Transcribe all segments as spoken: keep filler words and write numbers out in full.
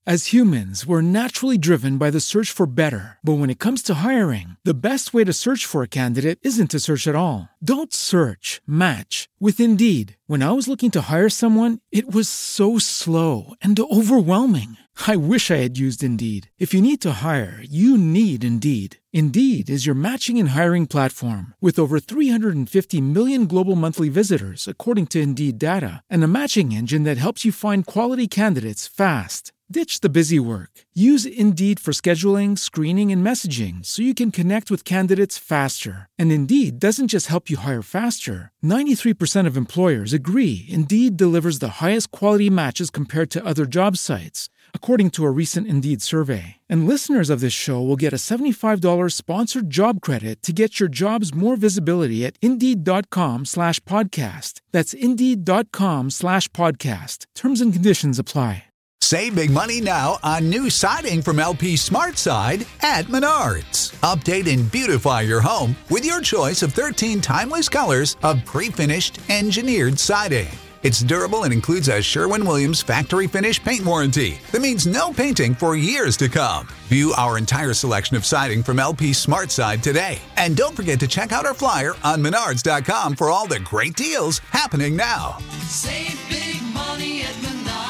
As humans, we're naturally driven by the search for better. But when it comes to hiring, the best way to search for a candidate isn't to search at all. Don't search, match with Indeed. When I was looking to hire someone, it was so slow and overwhelming. I wish I had used Indeed. If you need to hire, you need Indeed. Indeed is your matching and hiring platform with over three hundred fifty million global monthly visitors, according to Indeed data, and a matching engine that helps you find quality candidates fast. Ditch the busy work. Use Indeed for scheduling, screening, and messaging so you can connect with candidates faster. And Indeed doesn't just help you hire faster. ninety-three percent of employers agree Indeed delivers the highest quality matches compared to other job sites, according to a recent Indeed survey. And listeners of this show will get a seventy-five dollars sponsored job credit to get your jobs more visibility at Indeed.com slash podcast. That's Indeed.com slash podcast. Terms and conditions apply. Save big money now on new siding from L P SmartSide at Menards. Update and beautify your home with your choice of thirteen timeless colors of pre-finished engineered siding. It's durable and includes a Sherwin-Williams factory finish paint warranty that means no painting for years to come. View our entire selection of siding from L P SmartSide today. And don't forget to check out our flyer on Menards dot com for all the great deals happening now. Save big money at Menards.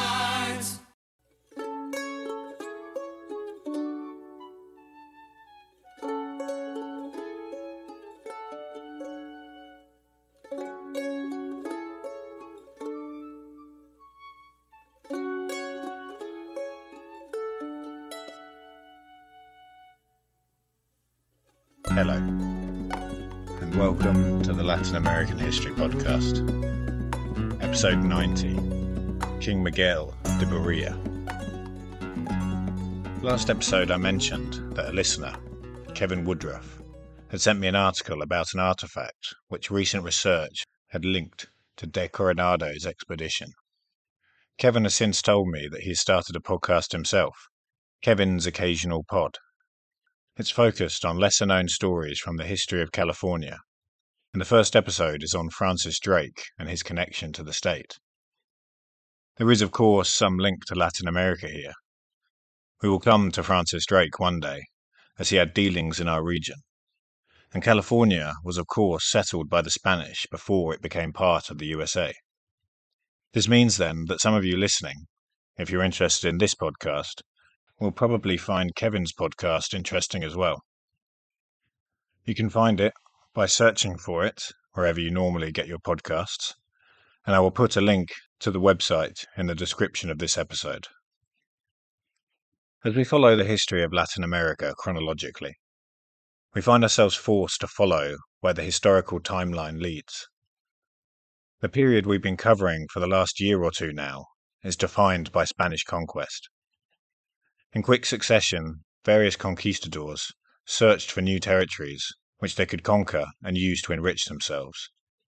Hello, and welcome to the Latin American History Podcast, Episode ninety, King Miguel de Beria. Last episode I mentioned that a listener, Kevin Woodruff, had sent me an article about an artifact which recent research had linked to De Coronado's expedition. Kevin has since told me that he started a podcast himself, Kevin's Occasional Pod. It's focused on lesser-known stories from the history of California, and the first episode is on Francis Drake and his connection to the state. There is, of course, some link to Latin America here. We will come to Francis Drake one day, as he had dealings in our region, and California was, of course, settled by the Spanish before it became part of the U S A. This means, then, that some of you listening, if you're interested in this podcast, will probably find Kevin's podcast interesting as well. You can find it by searching for it wherever you normally get your podcasts, and I will put a link to the website in the description of this episode. As we follow the history of Latin America chronologically, we find ourselves forced to follow where the historical timeline leads. The period we've been covering for the last year or two now is defined by Spanish conquest. In quick succession, various conquistadors searched for new territories which they could conquer and use to enrich themselves.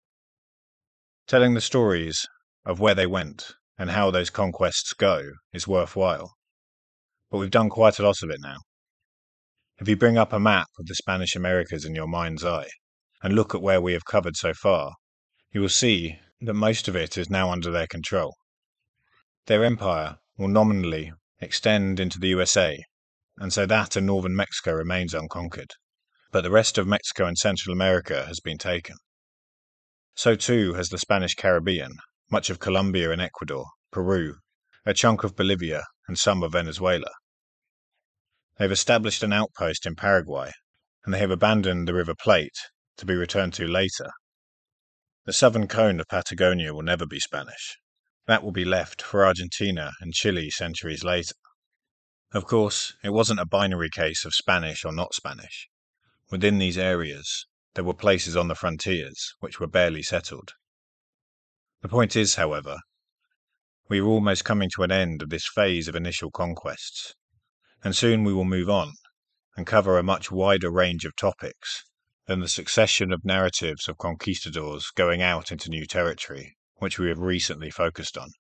Telling the stories of where they went and how those conquests go is worthwhile, but we've done quite a lot of it now. If you bring up a map of the Spanish Americas in your mind's eye and look at where we have covered so far, you will see that most of it is now under their control. Their empire will nominally extend into the U S A, and so that and northern Mexico remains unconquered, but the rest of Mexico and Central America has been taken. So too has the Spanish Caribbean, much of Colombia and Ecuador, Peru, a chunk of Bolivia, and some of Venezuela. They have established an outpost in Paraguay, and they have abandoned the River Plate to be returned to later. The southern cone of Patagonia will never be Spanish. That will be left for Argentina and Chile centuries later. Of course, it wasn't a binary case of Spanish or not Spanish. Within these areas, there were places on the frontiers which were barely settled. The point is, however, we are almost coming to an end of this phase of initial conquests, and soon we will move on and cover a much wider range of topics than the succession of narratives of conquistadors going out into new territory, which we have recently focused on.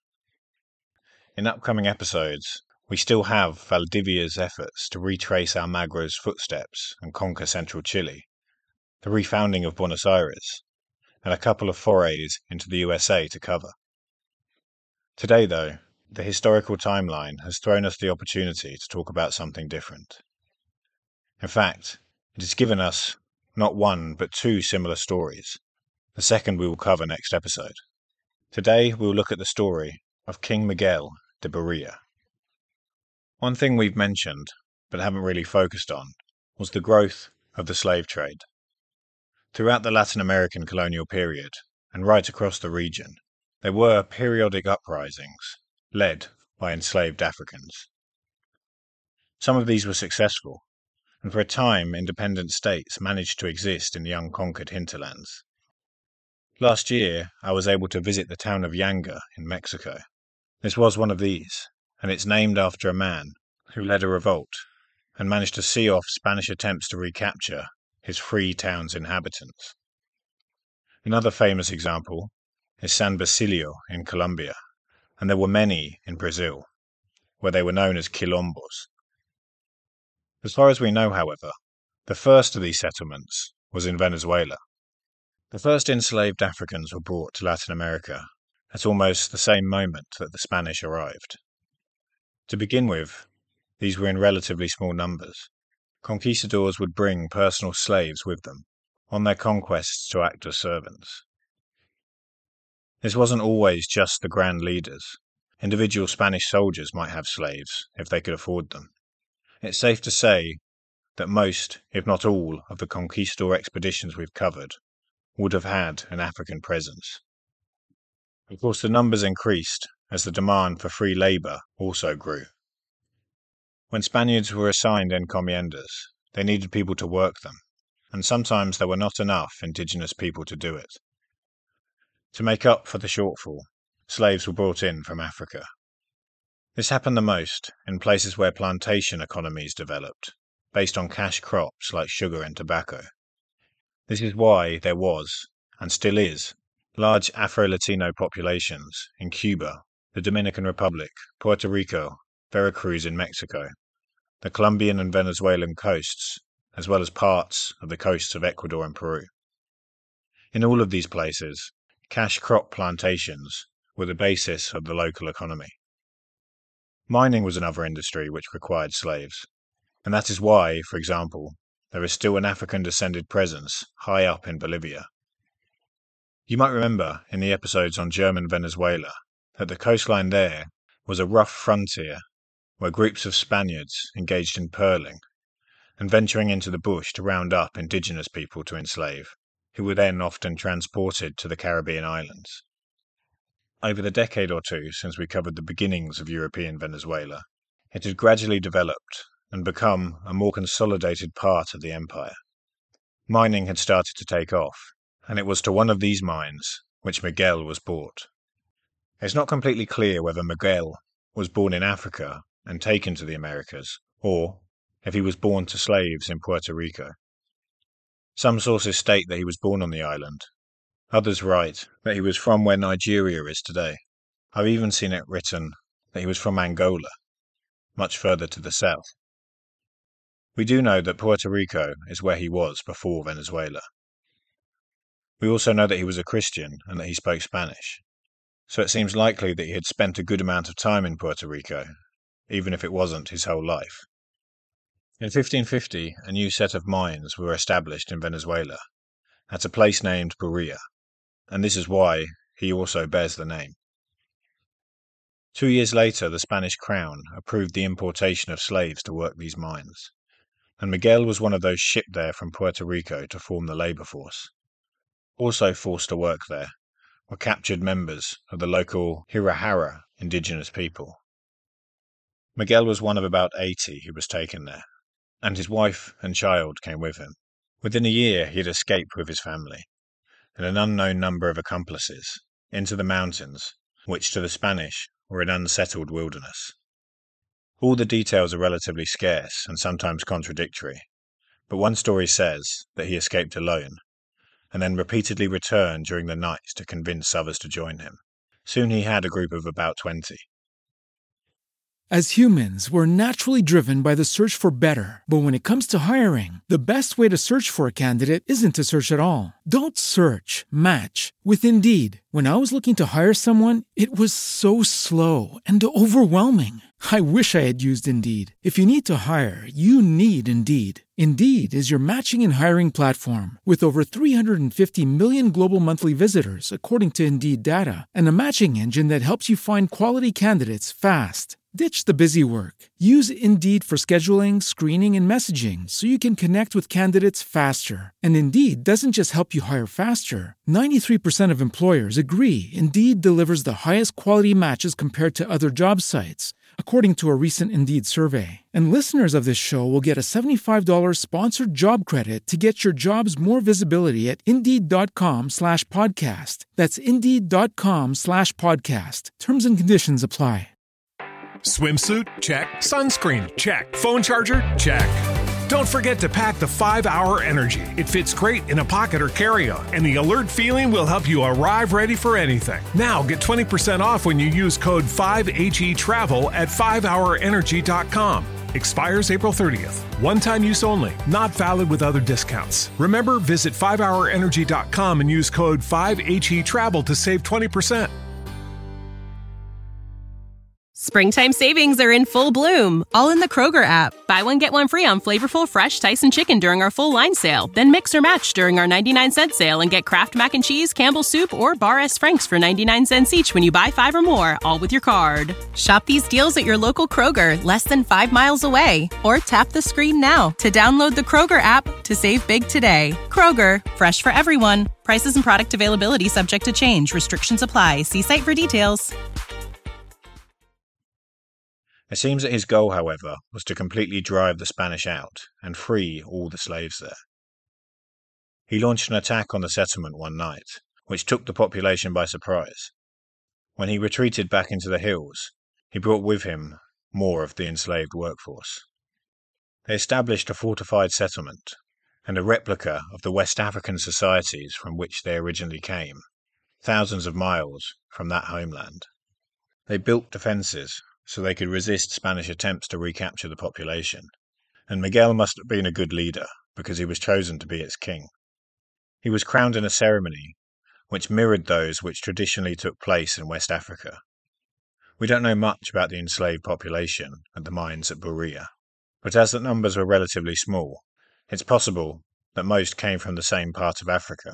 In upcoming episodes, we still have Valdivia's efforts to retrace Almagra's footsteps and conquer central Chile, the refounding of Buenos Aires, and a couple of forays into the U S A to cover. Today, though, the historical timeline has thrown us the opportunity to talk about something different. In fact, it has given us not one but two similar stories, the second we will cover next episode. Today we will look at the story of King Miguel de Beria. One thing we've mentioned, but haven't really focused on, was the growth of the slave trade. Throughout the Latin American colonial period, and right across the region, there were periodic uprisings, led by enslaved Africans. Some of these were successful, and for a time independent states managed to exist in the unconquered hinterlands. Last year, I was able to visit the town of Yanga in Mexico. This was one of these, and it's named after a man who led a revolt and managed to see off Spanish attempts to recapture his free town's inhabitants. Another famous example is San Basilio in Colombia, and there were many in Brazil, where they were known as quilombos. As far as we know, however, the first of these settlements was in Venezuela. The first enslaved Africans were brought to Latin America at almost the same moment that the Spanish arrived. To begin with, these were in relatively small numbers. Conquistadors would bring personal slaves with them on their conquests to act as servants. This wasn't always just the grand leaders. Individual Spanish soldiers might have slaves if they could afford them. It's safe to say that most, if not all, of the conquistador expeditions we've covered would have had an African presence. Of course, the numbers increased as the demand for free labour also grew. When Spaniards were assigned encomiendas, they needed people to work them, and sometimes there were not enough indigenous people to do it. To make up for the shortfall, slaves were brought in from Africa. This happened the most in places where plantation economies developed, based on cash crops like sugar and tobacco. This is why there was, and still is, large Afro-Latino populations in Cuba, the Dominican Republic, Puerto Rico, Veracruz in Mexico, the Colombian and Venezuelan coasts, as well as parts of the coasts of Ecuador and Peru. In all of these places, cash crop plantations were the basis of the local economy. Mining was another industry which required slaves, and that is why, for example, there is still an African-descended presence high up in Bolivia. You might remember in the episodes on German Venezuela that the coastline there was a rough frontier where groups of Spaniards engaged in pearling and venturing into the bush to round up indigenous people to enslave, who were then often transported to the Caribbean islands. Over the decade or two since we covered the beginnings of European Venezuela, it had gradually developed and become a more consolidated part of the empire. Mining had started to take off, and it was to one of these mines which Miguel was brought. It's not completely clear whether Miguel was born in Africa and taken to the Americas, or if he was born to slaves in Puerto Rico. Some sources state that he was born on the island. Others write that he was from where Nigeria is today. I've even seen it written that he was from Angola, much further to the south. We do know that Puerto Rico is where he was before Venezuela. We also know that he was a Christian and that he spoke Spanish, so it seems likely that he had spent a good amount of time in Puerto Rico, even if it wasn't his whole life. In fifteen fifty, a new set of mines were established in Venezuela, at a place named Beria, and this is why he also bears the name. Two years later, the Spanish crown approved the importation of slaves to work these mines, and Miguel was one of those shipped there from Puerto Rico to form the labor force. Also forced to work there were captured members of the local Hirahara indigenous people. Miguel was one of about eighty who was taken there, and his wife and child came with him. Within a year he had escaped with his family, and an unknown number of accomplices, into the mountains, which to the Spanish were an unsettled wilderness. All the details are relatively scarce and sometimes contradictory, but one story says that he escaped alone, and then repeatedly returned during the night to convince others to join him. Soon he had a group of about twenty. As humans, we're naturally driven by the search for better. But when it comes to hiring, the best way to search for a candidate isn't to search at all. Don't search, match with Indeed. When I was looking to hire someone, it was so slow and overwhelming. I wish I had used Indeed. If you need to hire, you need Indeed. Indeed is your matching and hiring platform with over three hundred fifty million global monthly visitors, according to Indeed data, and a matching engine that helps you find quality candidates fast. Ditch the busy work. Use Indeed for scheduling, screening, and messaging so you can connect with candidates faster. And Indeed doesn't just help you hire faster. ninety-three percent of employers agree Indeed delivers the highest quality matches compared to other job sites, according to a recent Indeed survey. And listeners of this show will get a seventy-five dollars sponsored job credit to get your jobs more visibility at Indeed.com slash podcast. That's Indeed.com slash podcast. Terms and conditions apply. Swimsuit? Check. Sunscreen? Check. Phone charger? Check. Don't forget to pack the five hour Energy. It fits great in a pocket or carry-on, and the alert feeling will help you arrive ready for anything. Now get twenty percent off when you use code five H E travel at five hour energy dot com. Expires April thirtieth. One-time use only. Not valid with other discounts. Remember, visit five hour energy dot com and use code five H E travel to save twenty percent. Springtime savings are in full bloom, all in the Kroger app. Buy one, get one free on flavorful, fresh Tyson chicken during our full line sale. Then mix or match during our ninety-nine cent sale and get Kraft Mac and Cheese, Campbell's Soup, or Bar S. Frank's for ninety-nine cents each when you buy five or more, all with your card. Shop these deals at your local Kroger, less than five miles away. Or tap the screen now to download the Kroger app to save big today. Kroger, fresh for everyone. Prices and product availability subject to change. Restrictions apply. See site for details. It seems that his goal, however, was to completely drive the Spanish out and free all the slaves there. He launched an attack on the settlement one night, which took the population by surprise. When he retreated back into the hills, he brought with him more of the enslaved workforce. They established a fortified settlement and a replica of the West African societies from which they originally came, thousands of miles from that homeland. They built defences so they could resist Spanish attempts to recapture the population, and Miguel must have been a good leader because he was chosen to be its king. He was crowned in a ceremony which mirrored those which traditionally took place in West Africa. We don't know much about the enslaved population at the mines at Buria, but as the numbers were relatively small, it's possible that most came from the same part of Africa.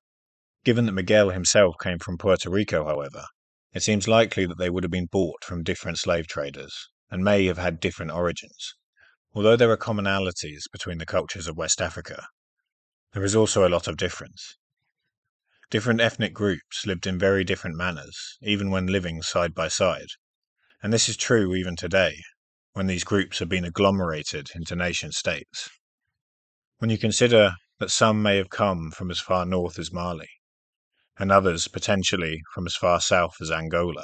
Given that Miguel himself came from Puerto Rico, however, it seems likely that they would have been bought from different slave traders and may have had different origins. Although there are commonalities between the cultures of West Africa, there is also a lot of difference. Different ethnic groups lived in very different manners, even when living side by side, and this is true even today, when these groups have been agglomerated into nation-states. When you consider that some may have come from as far north as Mali, and others potentially from as far south as Angola,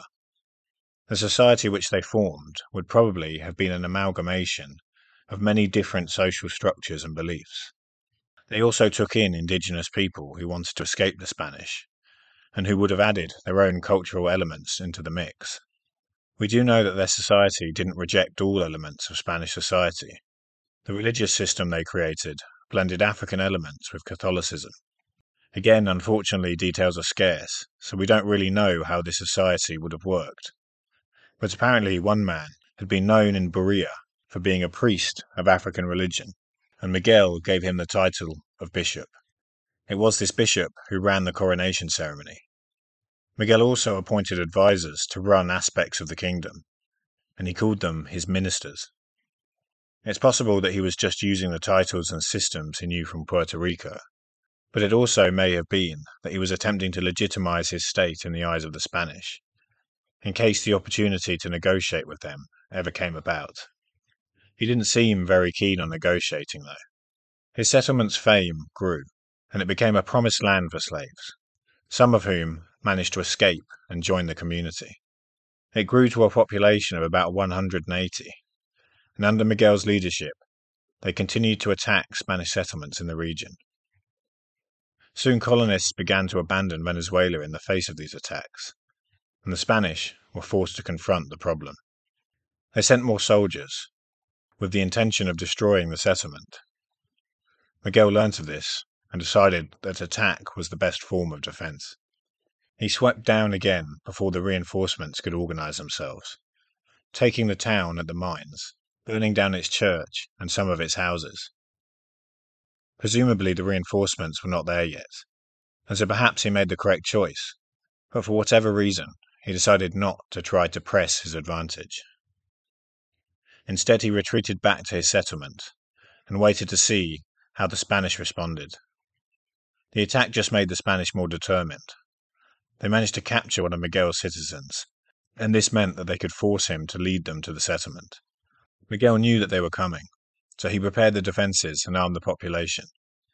the society which they formed would probably have been an amalgamation of many different social structures and beliefs. They also took in indigenous people who wanted to escape the Spanish, and who would have added their own cultural elements into the mix. We do know that their society didn't reject all elements of Spanish society. The religious system they created blended African elements with Catholicism. Again, unfortunately, details are scarce, so we don't really know how this society would have worked. But apparently one man had been known in Buria for being a priest of African religion, and Miguel gave him the title of bishop. It was this bishop who ran the coronation ceremony. Miguel also appointed advisors to run aspects of the kingdom, and he called them his ministers. It's possible that he was just using the titles and systems he knew from Puerto Rico, but it also may have been that he was attempting to legitimize his state in the eyes of the Spanish, in case the opportunity to negotiate with them ever came about. He didn't seem very keen on negotiating, though. His settlement's fame grew, and it became a promised land for slaves, some of whom managed to escape and join the community. It grew to a population of about one hundred eighty, and under Miguel's leadership, they continued to attack Spanish settlements in the region. Soon colonists began to abandon Venezuela in the face of these attacks, and the Spanish were forced to confront the problem. They sent more soldiers, with the intention of destroying the settlement. Miguel learnt of this and decided that attack was the best form of defence. He swept down again before the reinforcements could organise themselves, taking the town at the mines, burning down its church and some of its houses. Presumably the reinforcements were not there yet, and so perhaps he made the correct choice, but for whatever reason he decided not to try to press his advantage. Instead he retreated back to his settlement and waited to see how the Spanish responded. The attack just made the Spanish more determined. They managed to capture one of Miguel's citizens, and this meant that they could force him to lead them to the settlement. Miguel knew that they were coming, so he prepared the defences and armed the population.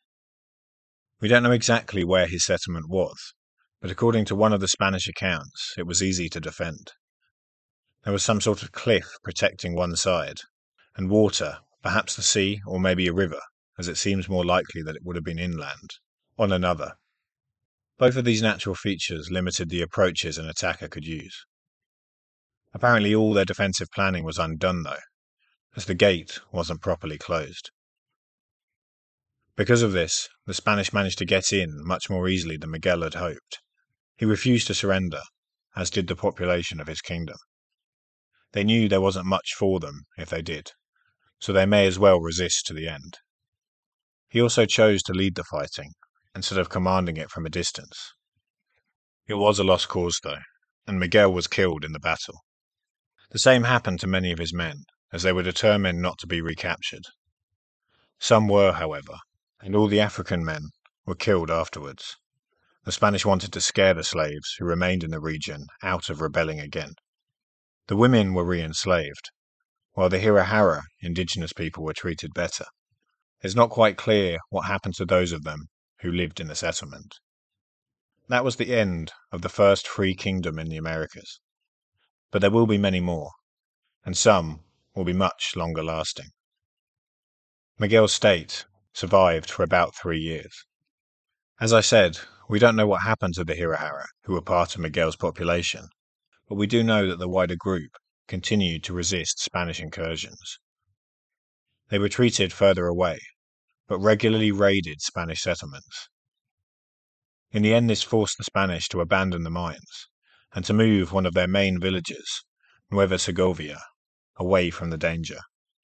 We don't know exactly where his settlement was, but according to one of the Spanish accounts, it was easy to defend. There was some sort of cliff protecting one side, and water, perhaps the sea or maybe a river, as it seems more likely that it would have been inland, on another. Both of these natural features limited the approaches an attacker could use. Apparently all their defensive planning was undone though, as the gate wasn't properly closed. Because of this, the Spanish managed to get in much more easily than Miguel had hoped. He refused to surrender, as did the population of his kingdom. They knew there wasn't much for them if they did, so they may as well resist to the end. He also chose to lead the fighting, instead of commanding it from a distance. It was a lost cause though, and Miguel was killed in the battle. The same happened to many of his men, as they were determined not to be recaptured. Some were, however, and all the African men were killed afterwards. The Spanish wanted to scare the slaves who remained in the region out of rebelling again. The women were re-enslaved, while the Hirahara indigenous people were treated better. It's not quite clear what happened to those of them who lived in the settlement. That was the end of the first free kingdom in the Americas. But there will be many more, and some will be much longer lasting. Miguel's state survived for about three years. As I said, we don't know what happened to the Hirahara, who were part of Miguel's population, but we do know that the wider group continued to resist Spanish incursions. They retreated further away, but regularly raided Spanish settlements. In the end, this forced the Spanish to abandon the mines and to move one of their main villages, Nueva Segovia, away from the danger.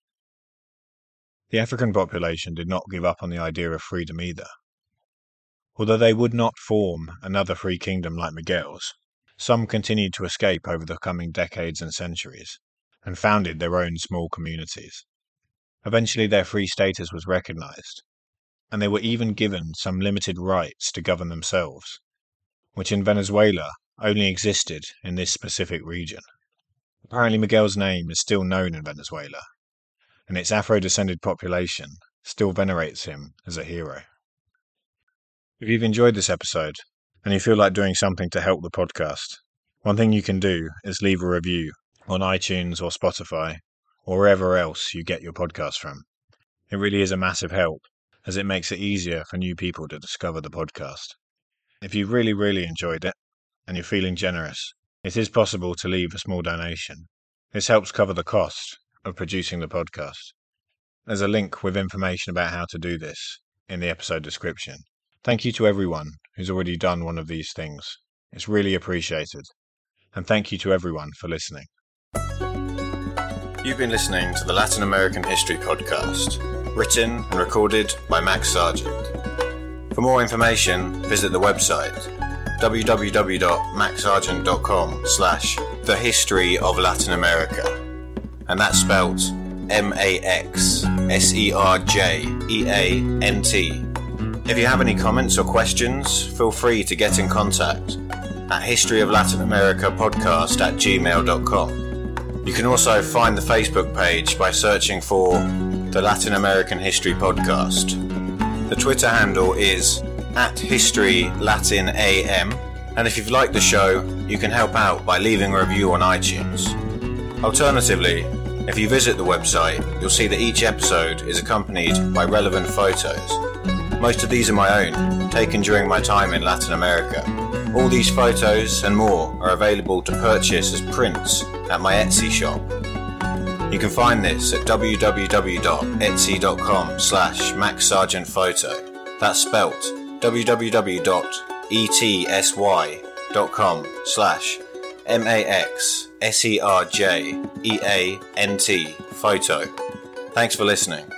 The African population did not give up on the idea of freedom either. Although they would not form another free kingdom like Miguel's, some continued to escape over the coming decades and centuries, and founded their own small communities. Eventually their free status was recognized, and they were even given some limited rights to govern themselves, which in Venezuela only existed in this specific region. Apparently Miguel's name is still known in Venezuela, and its Afro-descended population still venerates him as a hero. If you've enjoyed this episode, and you feel like doing something to help the podcast, one thing you can do is leave a review on iTunes or Spotify, or wherever else you get your podcast from. It really is a massive help, as it makes it easier for new people to discover the podcast. If you've really, really enjoyed it, and you're feeling generous, it is possible to leave a small donation. This helps cover the cost of producing the podcast. There's a link with information about how to do this in the episode description. Thank you to everyone who's already done one of these things. It's really appreciated. And thank you to everyone for listening. You've been listening to the Latin American History Podcast, written and recorded by Max Sargent. For more information, visit the website w w w dot max sargent dot com slash the history of Latin America, and that's spelt M A X S E R J E A N T. If you have any comments or questions, feel free to get in contact at history of latin america podcast at gmail dot com. You can also find the Facebook page by searching for the Latin American History Podcast. The Twitter handle is at History Latin A M, and if you've liked the show, you can help out by leaving a review on iTunes. Alternatively, if you visit the website, you'll see that each episode is accompanied by relevant photos. Most of these are my own, taken during my time in Latin America. All these photos and more are available to purchase as prints at my Etsy shop. You can find this at w w w dot etsy dot com slash max sergeant photo. That's spelt w w w dot etsy dot com slash M A X S E R J E A N T photo. Thanks for listening.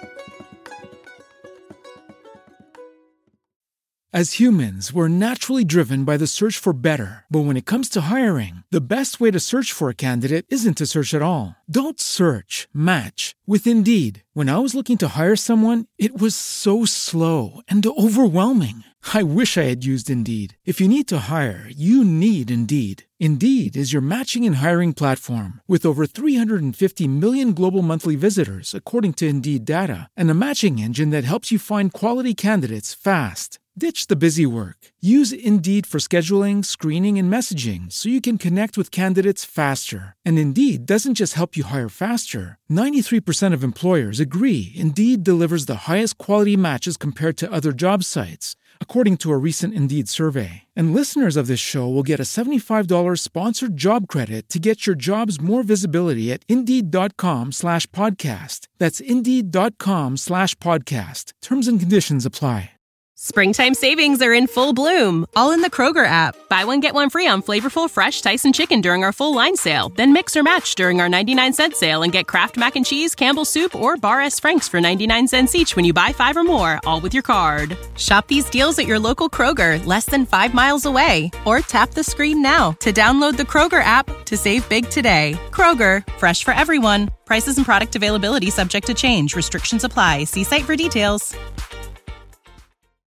As humans, we're naturally driven by the search for better. But when it comes to hiring, the best way to search for a candidate isn't to search at all. Don't search, match with Indeed. When I was looking to hire someone, it was so slow and overwhelming. I wish I had used Indeed. If you need to hire, you need Indeed. Indeed is your matching and hiring platform with over three hundred fifty million global monthly visitors, according to Indeed data, and a matching engine that helps you find quality candidates fast. Ditch the busy work. Use Indeed for scheduling, screening, and messaging so you can connect with candidates faster. And Indeed doesn't just help you hire faster. ninety-three percent of employers agree Indeed delivers the highest quality matches compared to other job sites, according to a recent Indeed survey. And listeners of this show will get a seventy-five dollars sponsored job credit to get your jobs more visibility at Indeed.com slash podcast. That's Indeed.com slash podcast. Terms and conditions apply. Springtime savings are in full bloom, all in the Kroger app. Buy one, get one free on flavorful, fresh Tyson chicken during our full line sale. Then mix or match during our ninety-nine cent sale and get Kraft Mac and Cheese, Campbell's Soup, or Bar S. Frank's for ninety-nine cents each when you buy five or more, all with your card. Shop these deals at your local Kroger, less than five miles away. Or tap the screen now to download the Kroger app to save big today. Kroger, fresh for everyone. Prices and product availability subject to change. Restrictions apply. See site for details.